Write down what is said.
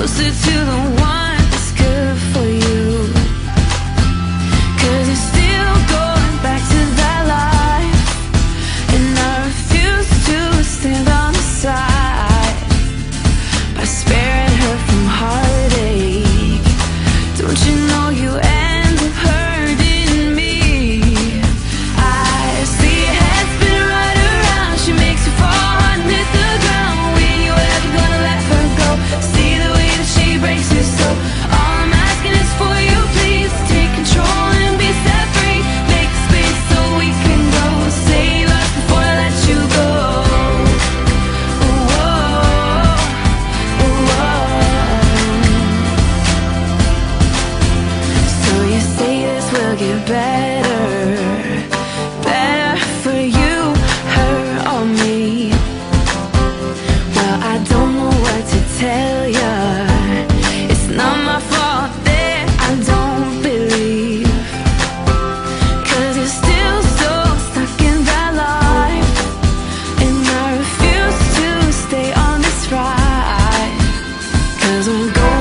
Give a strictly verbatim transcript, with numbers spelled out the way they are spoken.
closer to the one that's good for you. 'Cause you're still going back to that life, and I refuse to stand on the side by sparing her from heartache. Don't you know you end up hurting me? I see your head spin right around. She makes you fall underneath the ground. When you ever gonna let her go? See the way that she breaks your soul. All I'm asking is for you, please take control and be set free. Make space so we can go. Save us before I let you go. Ooh, oh, ooh, oh. So you say this will get better, better for you, her or me. Well, I don't know what to tell ya. It's not my fault that I don't believe. 'Cause you're still so stuck in that life, and I refuse to stay on this ride. 'Cause we're going